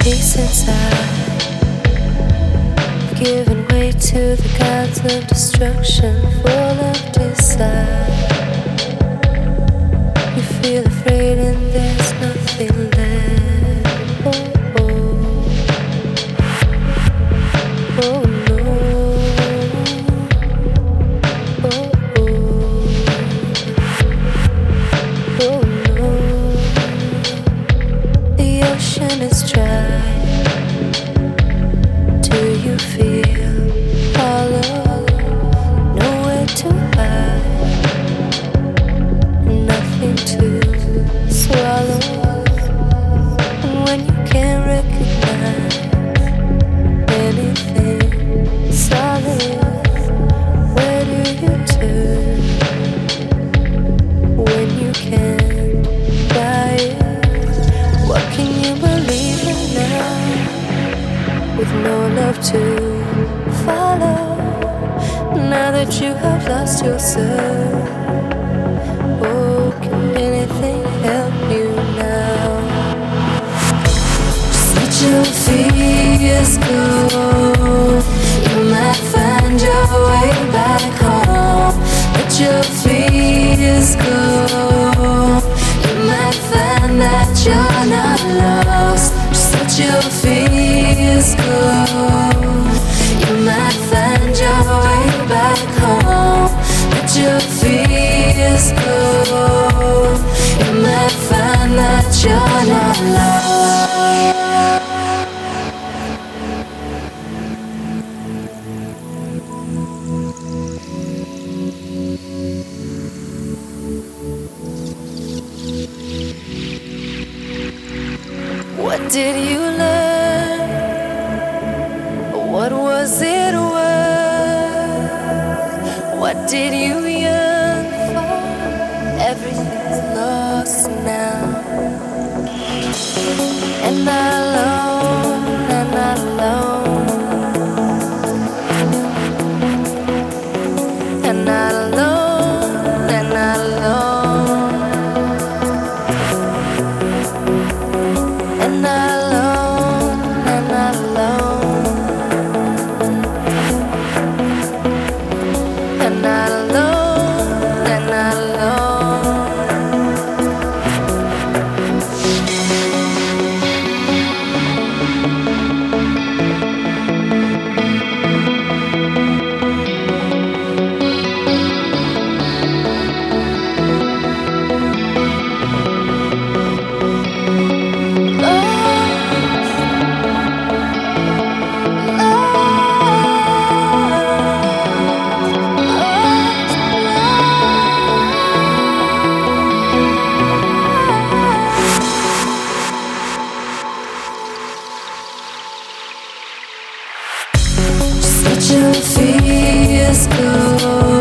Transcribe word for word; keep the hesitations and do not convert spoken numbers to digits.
peace inside, giving way to the gods of destruction, full of desire. You feel afraid and there's nothing left. Oh, oh. Oh no. Oh, oh. Oh no. The ocean is dry. Do you feel hollow? Nowhere to hide, nothing to swallow. And when you can't recognize anything solid, where do you turn when you can't buy it? What can you believe in now, with no love to follow? Now that you have lost yourself, oh, can anything help you now? Just let your fears go. You might find your way back home. Let your fears go. You might find that you're not lost. Just let your fears go. You might find your way back home. Let your fears go. You might find that you're not lost. What did you learn? What was it worth? What did you yearn for? Everything's lost now. And not alone, and not alone. And not alone, and not alone. And not alone, and not alone. And not alone, and not alone. Just let your fears go.